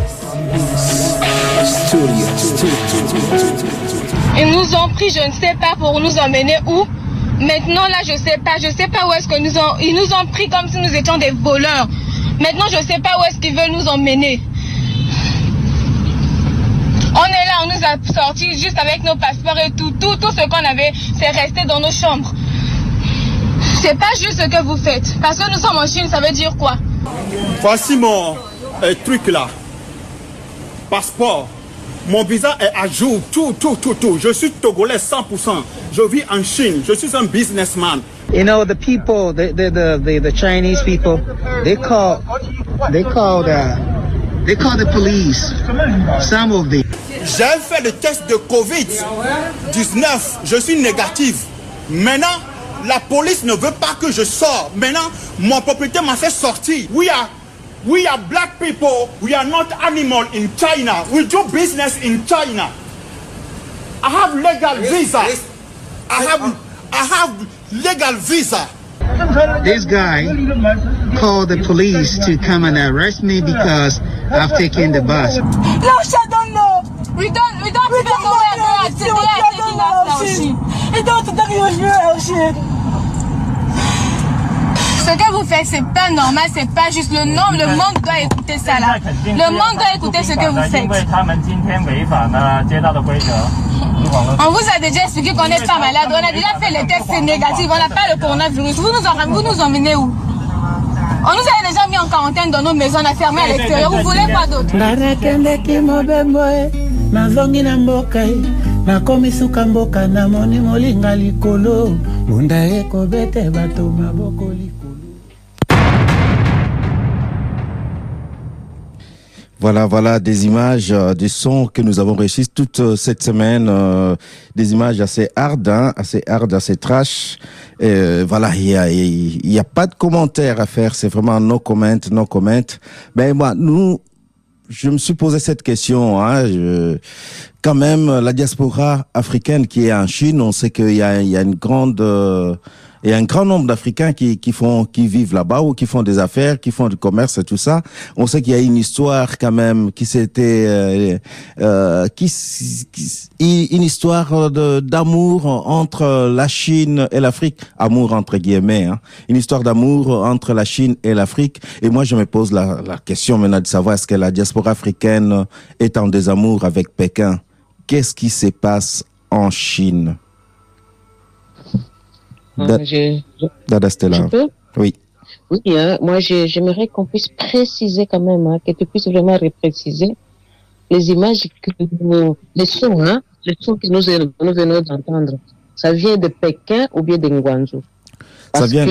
Ils nous ont pris, je ne sais pas, pour nous emmener où. Maintenant là, je sais pas où est-ce que ils nous ont pris comme si nous étions des voleurs. Maintenant, je sais pas où est-ce qu'ils veulent nous emmener. On est là, on nous a sortis juste avec nos passeports et tout ce qu'on avait, c'est resté dans nos chambres. C'est pas juste ce que vous faites. Parce que nous sommes en Chine, ça veut dire quoi? Voici mon truc là. Passeport. Mon visa est à jour. Tout. Je suis togolais 100%. Je vis en Chine. Je suis un businessman. You know, the people, the Chinese people, they call the police. Some of them. J'ai fait le test de Covid-19. Je suis négatif. Maintenant, la police ne veut pas que je sorte. Maintenant, mon propriétaire m'a fait sortir. We are black people. We are not animal in China. We do business in China. I have legal visa. I have legal visa. This guy called the police to come and arrest me because I've taken the bus. No, I don't know. We don't even know where they are taking us. They don't take you. Ce que vous faites, c'est pas normal, c'est pas juste le nom. Le monde doit écouter ça là. Le monde doit écouter ce que vous faites. On vous a déjà expliqué qu'on n'est pas malade. On a déjà fait les tests négatifs. On n'a pas le coronavirus. Vous nous emmenez où? On nous a déjà mis en quarantaine dans nos maisons, on a fermé à l'extérieur. Vous voulez quoi d'autre? Voilà des images, des sons que nous avons reçus toute cette semaine, des images assez hard, assez trash. Voilà, il y a pas de commentaires à faire, c'est vraiment no comment. Ben moi, je me suis posé cette question. Quand même, la diaspora africaine qui est en Chine, on sait qu'il y a une grande il y a un grand nombre d'Africains qui vivent là-bas ou qui font des affaires, qui font du commerce et tout ça. On sait qu'il y a une histoire quand même qui s'était, une histoire d'amour entre la Chine et l'Afrique. Amour entre guillemets, hein. Une histoire d'amour entre la Chine et l'Afrique. Et moi, je me pose la question maintenant de savoir est-ce que la diaspora africaine est en désamour avec Pékin? Qu'est-ce qui se passe en Chine? Dada Stella. Oui. Oui, moi j'aimerais qu'on puisse préciser quand même, que tu puisses vraiment repréciser les images les sons que nous venons d'entendre. Ça vient de Pékin ou bien de Guangzhou? Ça vient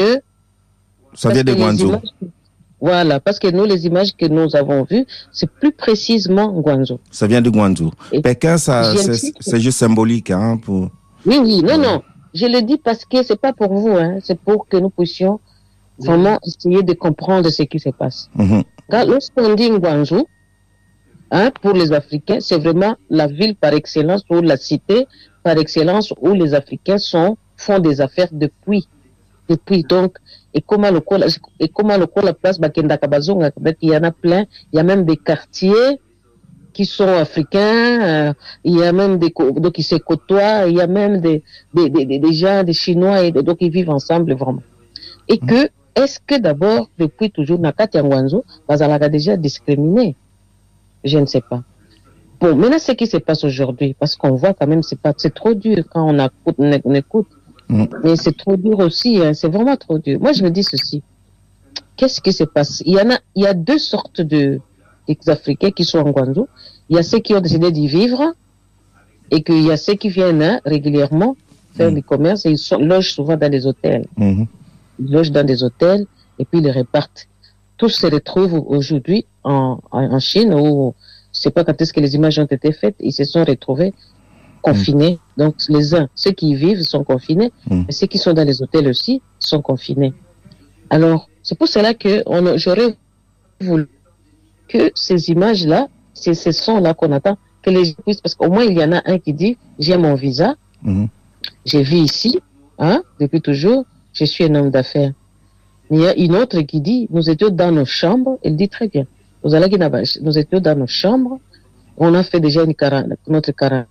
de Guangzhou. Voilà, parce que nous, les images que nous avons vues, c'est plus précisément Guangzhou. Ça vient de Guangzou. Pékin, c'est juste symbolique, hein, pour... Oui, non. Je le dis parce que c'est pas pour vous, hein, c'est pour que nous puissions vraiment essayer de comprendre ce qui se passe. Lorsqu'on dit Guangzhou, pour les Africains, c'est vraiment la ville par excellence ou la cité par excellence où les Africains font des affaires depuis. Donc, et comment le la place Bakenda Kabazonga, il y en a plein, il y a même des quartiers qui sont africains, il y a même donc ils se côtoient, il y a même des gens, des Chinois, et donc ils vivent ensemble vraiment. Et que, est-ce que d'abord, depuis toujours, Nakati Guangzhou, Bazalaga déjà discriminé? Je ne sais pas. Bon, maintenant, ce qui se passe aujourd'hui, parce qu'on voit quand même, c'est trop dur quand on écoute. Mais c'est trop dur aussi, hein, c'est vraiment trop dur. Moi, je me dis ceci. Qu'est-ce qui se passe? Il y a deux sortes des Africains qui sont en Guangzhou. Il y a ceux qui ont décidé d'y vivre et qu'il y a ceux qui viennent régulièrement faire du commerce et ils logent souvent dans des hôtels. Ils logent dans des hôtels et puis ils les repartent. Tous se retrouvent aujourd'hui en Chine où, je ne sais pas quand est-ce que les images ont été faites, ils se sont retrouvés confinés. Donc ceux qui y vivent sont confinés, et ceux qui sont dans les hôtels aussi sont confinés. Alors, c'est pour cela que j'aurais voulu que ces images-là, ces sons-là qu'on attend, que les gens puissent, parce qu'au moins il y en a un qui dit, j'ai mon visa, j'ai vis ici, depuis toujours, je suis un homme d'affaires. Il y a une autre qui dit, nous étions dans nos chambres, elle dit très bien, nous étions dans nos chambres, on a fait déjà notre quarantaine.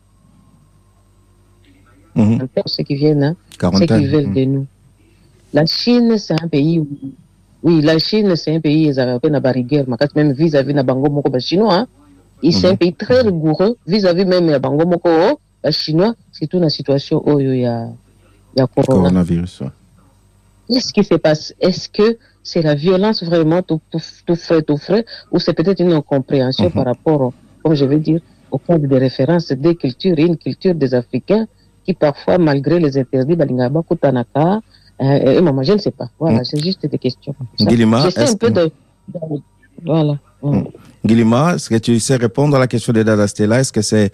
Ceux qui viennent, ceux qui veulent de nous. La Chine, c'est un pays où... Oui, la Chine, c'est un pays, ils avaient une barrière, même vis-à-vis de Bango Moko, chinois. C'est un pays très rigoureux, vis-à-vis même de Bango Moko, Chinois, c'est toute la situation où il y a coronavirus. Qu'est-ce qui se passe? Est-ce que c'est la violence vraiment tout frais, ou c'est peut-être une incompréhension par rapport, comme je veux dire, au cadre de référence des cultures et une culture des Africains qui parfois, malgré les interdits, Balingaba, Kutanaka, maman, je ne sais pas. Voilà, c'est juste des questions. Guilima, j'essaie un peu de... Voilà. Guilima, est-ce que tu sais répondre à la question de Dada Stella? Est-ce que c'est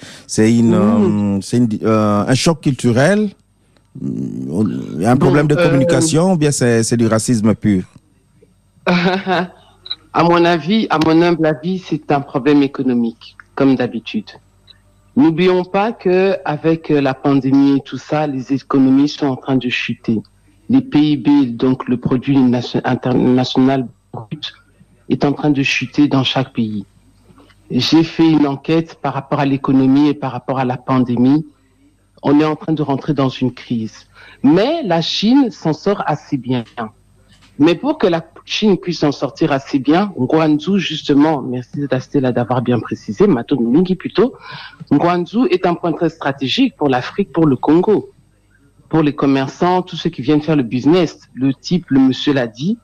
un choc culturel? Il y a un problème de communication ou bien c'est du racisme pur? À mon avis, à mon humble avis, c'est un problème économique, comme d'habitude. N'oublions pas que avec la pandémie et tout ça, les économies sont en train de chuter. Les PIB, donc le produit international brut, est en train de chuter dans chaque pays. J'ai fait une enquête par rapport à l'économie et par rapport à la pandémie. On est en train de rentrer dans une crise. Mais la Chine s'en sort assez bien. Mais pour que la Chine puisse en sortir assez bien, Guangzhou, justement, merci Stella d'avoir bien précisé, Mato Mingi plutôt, Guangzhou est un point très stratégique pour l'Afrique, pour le Congo, pour les commerçants, tous ceux qui viennent faire le business. Le monsieur l'a dit,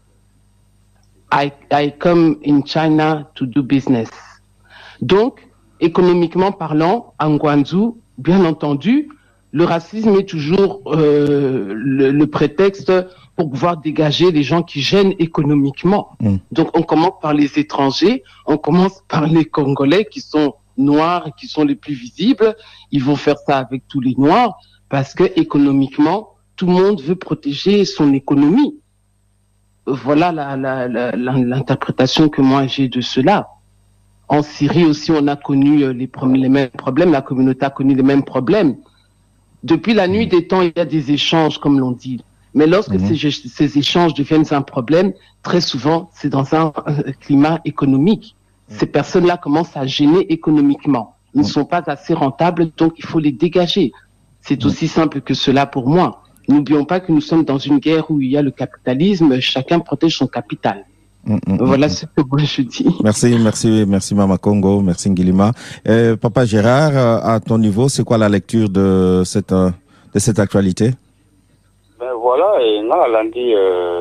I come in China to do business. Donc, économiquement parlant, en Guangzhou, bien entendu, le racisme est toujours le prétexte pour pouvoir dégager les gens qui gênent économiquement. Donc, on commence par les étrangers, on commence par les Congolais qui sont noirs et qui sont les plus visibles. Ils vont faire ça avec tous les noirs parce que économiquement, tout le monde veut protéger son économie. Voilà l'interprétation que moi j'ai de cela. En Syrie aussi, on a connu les mêmes problèmes, la communauté a connu les mêmes problèmes. Depuis la nuit des temps, il y a des échanges, comme l'on dit. Mais lorsque ces échanges deviennent un problème, très souvent, c'est dans un climat économique. Ces personnes-là commencent à gêner économiquement. Ils ne sont pas assez rentables, donc il faut les dégager. C'est aussi simple que cela pour moi. N'oublions pas que nous sommes dans une guerre où il y a le capitalisme, chacun protège son capital. Voilà ce que moi je dis. Merci Mama Congo, merci Ngilima. Papa Gérard, à ton niveau, c'est quoi la lecture de cette actualité? Ben voilà, et là, lundi,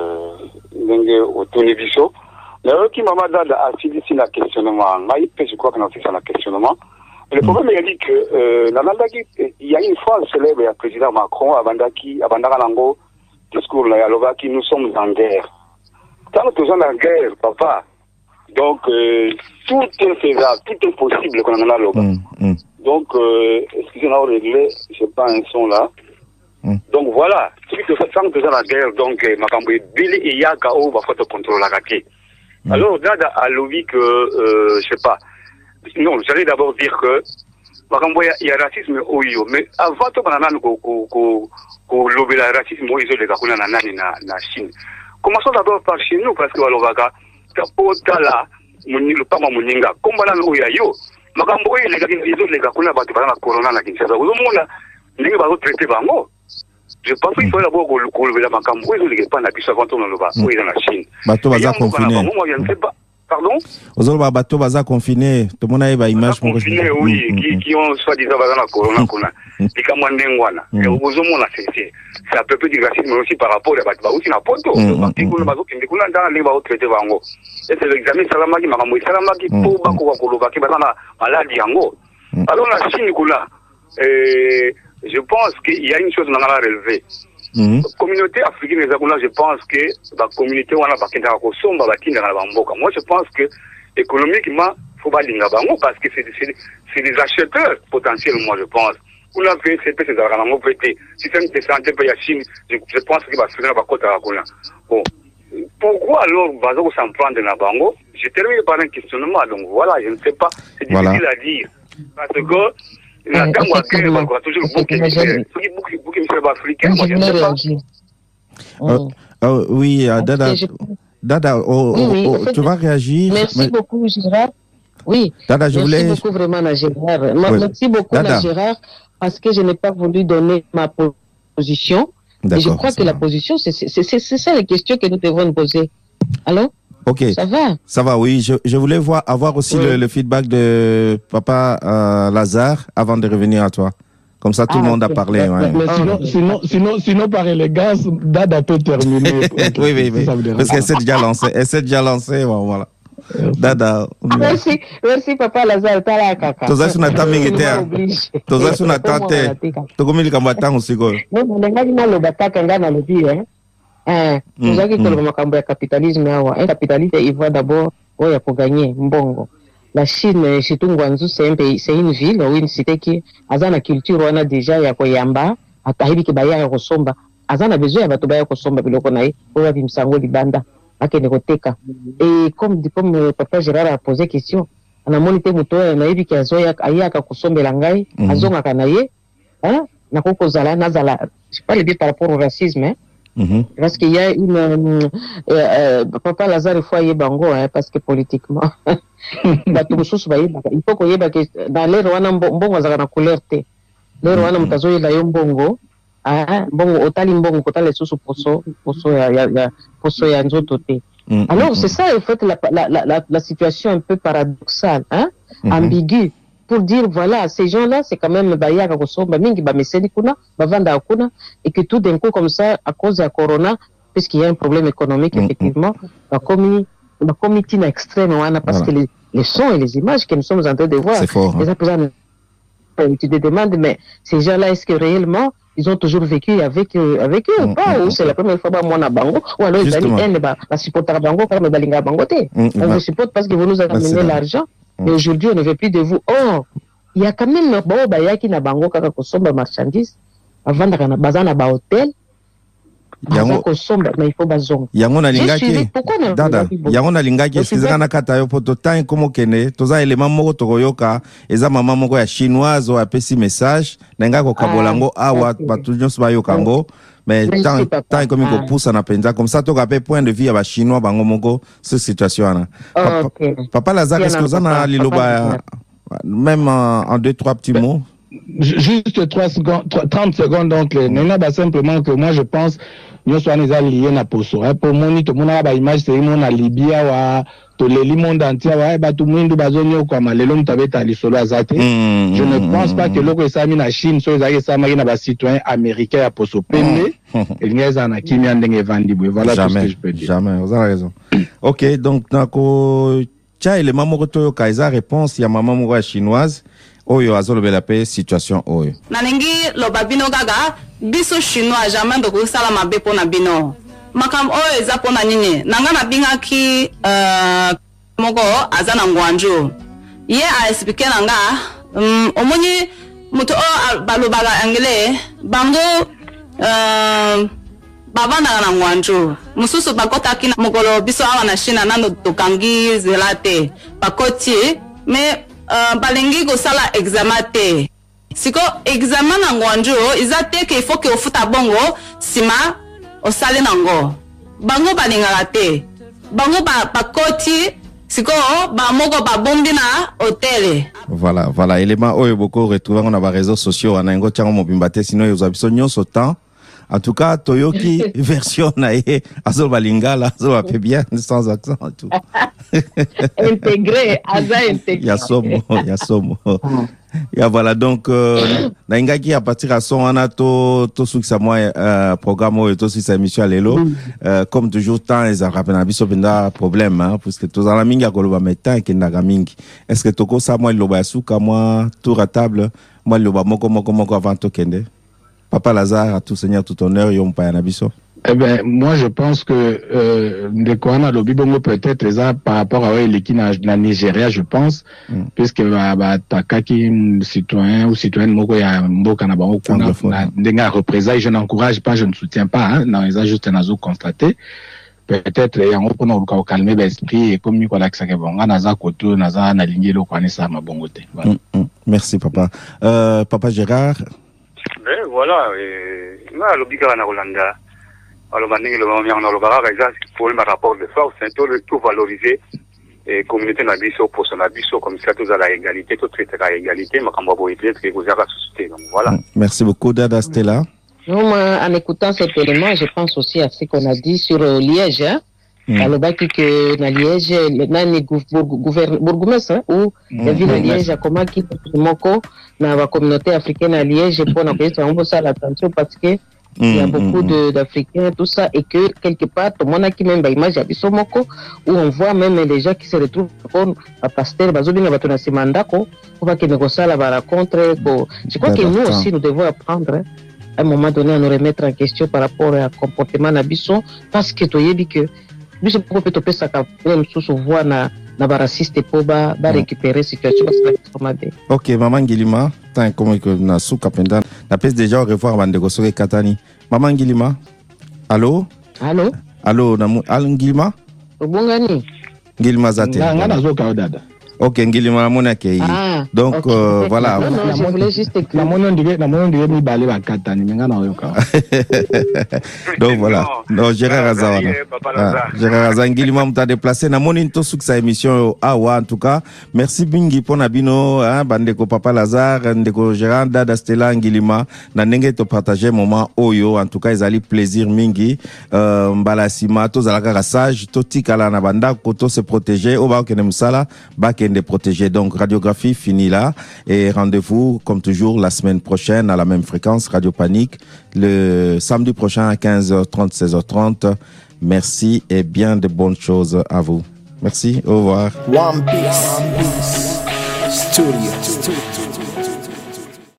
au Tunibiso, mais qui m'a dit à ici la questionnement, je crois qu'on a fait ça la questionnement. Le problème, il dit que, il y a une phrase célèbre, le président Macron, avant Lango, discours, nous sommes en guerre. Quand nous sommes en guerre, papa, donc, tout est faisable, tout est possible qu'on en a là. Donc, excusez-moi, régler, je n'ai pas un son là. Donc voilà, quand nous sommes en guerre, donc, Makamboui, Billy et Yaka, on va faire le contrôle à la Alors, Dada a lobby que, je sais pas, non, j'allais d'abord dire que, il y a racisme au yo, mais avant tout, on a lobby le racisme au yo, les gars, on a na Chine. Commençons d'abord par chez nous, parce que alors, là, le pas moninga, comme on a le yo, Makambo, les gars, les gars, on a battu par la corona, la Kinshasa, au monde, les gars, on va traiter bango. Je pense qu'il faut d'abord que la Makambo, ils ne pas n'habituent avant tout dans le bas, où ils sont en Chine. Bateau baza confiné. Moi, je ne sais pas. Pardon? Aux autres, bateau baza confiné. Tout le monde a une image confiné, oui, qui ont soi-disant la corona, et comme on est et aux hommes, c'est à peu près du racisme aussi par rapport à la aussi n'a pas tout. Et c'est l'examen Salamaki, Makambo, Salamaki, pour Bako, Kolobaki, maladie yango. Alors, la Chine, je pense qu'il y a une chose qu'on a relevé. Communauté africaine, je pense que la communauté, on a moi, je pense que économiquement, il faut pas l'ingabango parce que c'est des acheteurs potentiels, moi, je pense. On a fait ces petits arrangements prêtés. Si c'est une santé pour la Chine, je pense qu'il va se faire la côte à la Bon. Pourquoi alors, Bazo s'en prendre de la bango? Je termine par un questionnement, donc voilà, je ne sais pas. C'est difficile à dire. Parce que, la gamme va toujours oui, Dada, tu vas réagir. Merci beaucoup, Gérard. Oui, Dada, merci beaucoup vraiment à Gérard. Merci beaucoup à Gérard parce que je n'ai pas voulu donner ma position. Et je crois que la position, c'est ça les questions que nous devons nous poser. Allô? Ok. Ça va, oui. Je voulais avoir aussi le feedback de Papa Lazare avant de revenir à toi. Comme ça, tout le monde a parlé. Ouais. Mais sinon, par élégance, Dada peut terminer. Oui. Parce qu'elle s'est déjà lancée. Voilà. Dada. Merci, Papa Lazare. Toza sunata mingitea. Toza sunata te. Tokomili kambata usiko. Ndengaji na lobataka ngana lobi Toza ki tolo makambo ya capitalisme awa. Un capitaliste il voit d'abord oya pour gagner mbongo. La Chine, Chitungwanzu, c'est une ville ou une cité qui a une culture, on a déjà ya koyamba, atahibi kibaya ya kosomba. Azana besoin ya batubaya kosomba biloko nae, oya bimsango libanda. Et comme Papa Gérard a posé question, on a monité mutoya naïbi ki azoya ayaka kosombe langai, azonga kanaye, na koko zala nazala. Je parle bien par rapport au racisme, parce qu'il y a une Papa Lazare fois yebango, parce que politiquement, il faut qu'on yeba que dans les Rwanda mbongo azaka na couleur te, les Rwanda mutazoye la yombongo. Bon, otali mbongo kotale susu poso ya nzoto te. Alors c'est ça en fait la situation un peu paradoxale, ambiguë, pour dire voilà, ces gens-là c'est quand même bayaka kosomba mingi ba meseni kuna bavanda kuna, et que tout d'un coup comme ça à cause de la corona, puisqu'il y a un problème économique effectivement, la comité extrême parce que les sons et les images que nous sommes en train de voir, les tu te demandes mais ces gens-là est-ce que réellement ils ont toujours vécu avec eux ou pas, ou c'est la première fois moi na bango, ou alors ils allaient la supporter bango comme balinga bangoté. On vous supporte parce que vous nous amenez l'argent, et aujourd'hui on ne veut plus de vous. Or, il y a quand même bon bayaki na bango kaka kosomba marchandises avant na bazana ba hôtel. Yango na lingaki dada yango na lingaki esikizaka na kata yo poto tan komo kene toza élément moko tokoyoka eza mama moko ya chinoise oyo apesi message na nga kokabola ngo awa bato nyonso bayoka ngo mais tant komi kopusa na penza comme ça toka pe point de vue ya ba chinois bango moko ce situation wana. Papa Lazare, est-ce que vous en a liloba même en 2-3 petits mots? Juste 30 secondes donc nena simplement que moi je pense nous sommes liés na poso pour moni to mona ba image c'est mon na Libya wa to le monde entier wa ba tout monde bazonyo kwa malelo mtabeta lisolo azate. Je ne pense pas que loko esami na Chine so ezaki esami na ba citoyens américains ya poso pende ngeza na kimia ndenge vandibwe. Voilà tout ce que je peux dire. Jamais, vous avez raison. OK, donc nako cha élément moko to kaisa réponse ya maman moko chinoise oyo azolobela pe situation oyo nalingi loba bino gaga biso chinois jamais ndoko sala mabe pona bino makam oyo eza pona nini nanga na bingaki moko azana ngwanjo ye a expliquer nanga omoni muto o balobaga anglais bango babana na ngwanjo mususu bakota kina mokolo biso awa na China nando tokangi zelate bakoti mais balingi ko sala examen te siko examen na ngwanjo izate ke il faut que ofuta bongo sima osale nango bango balinga te bango bakoti siko ba moko ba bombi na hotel. Voilà élément oyo boko retrouver on a réseaux sociaux ana ngo tyango mobimba te sinon yo abiso nyonso temps. En tout cas, Toyoki version nae azo balingala azo va bien sans accent et tout. Intégré, aza intégré. Ya somo. Ya voilà donc na ingaki à partir à son ana to sukisa moi programme to sur sa émission lelo comme toujours temps ils rappellent na biso benda problème parce que tous la mingi akoloba metan ke ndaga mingi. Est-ce que toko sa moi loba suka moi tour à table moi loba moko avant to kende? Papa Lazare, à tout seigneur, tout honneur, yon pa yanabiso. Eh ben, moi, je pense que, de quoi on a lobby bongo peut-être, par rapport à l'équipe na Nigeria, je pense, puisque, takaki, citoyen ou citoyenne, moko ya mboka na bango, n'a représailles, je n'encourage pas, je ne soutiens pas, hein, non, ils ont juste un azo constaté. Peut-être, il y a un peu de calmer l'esprit, et comme nous, voilà, que ça va, naza koto, naza, na ligne, lo, kwa nesa, ma bongote. Merci, papa. Papa Gérard. Voilà, ma lobika na Rolanda. Alors maintenant le moment on a le barrage pour le rapport de force, c'est tout valoriser et communauté na biso pour son abiso comme ça tous à la égalité, tout traiter à égalité, ma kambo boité que vous avez société. Donc voilà. Merci beaucoup Dada Stella. En écoutant cet élément, je pense aussi à ce qu'on a dit sur Liège. alobaki que na Liège nani bourgmestre ou la ville de Liège akomaki moko na ba communauté africaine à Liège pour na koyesa on ça l'attention parce que il y a beaucoup d'Africains, tout ça, et que quelque part, tout le monde a qui même image à Bissomoko, où on voit même les gens qui se retrouvent à Pasteur, Bazobin, à Batona Simandako, on va qu'ils négocient la rencontre. Je crois que nous aussi, nous devons apprendre, à un moment donné, à nous remettre en question par rapport au comportement de Bisson, parce que tu as dit que Bisson peut être ça quand même sous voix na raciste pour récupérer situation. Ok, Maman Ngilima, tant comme que na souka pendant, na pèse déjà au revoir Bandego Sore Katani. Maman Ngilima, allô? Allô, Ngilima? Bongani. Ngilima Zate. Ok, Ngilima Monakei. Donc, voilà. Non, je voulais juste écrire. Donc, voilà. Non, Gérard Azawana. Gérard Azawana, Ngilima m'a déplacé. Na moninto sous sa émission Awa, en tout cas. Merci Bingi pour Nabino, Bandeko Papa Lazare, Ndeko Gérard, Dada Stella, Ngilima. Na nenge to partager moment Oyo. En tout cas, ils allaient plaisir Mingi. Mbalasima, to zalaka rasage, to tikala na banda, koto se protéger, oba kene musala, baken de protéger. Donc, radiographie finie là. Et rendez-vous, comme toujours, la semaine prochaine à la même fréquence, Radio Panique, le samedi prochain à 15h30, 16h30. Merci et bien de bonnes choses à vous. Merci, au revoir. One Piece Studio.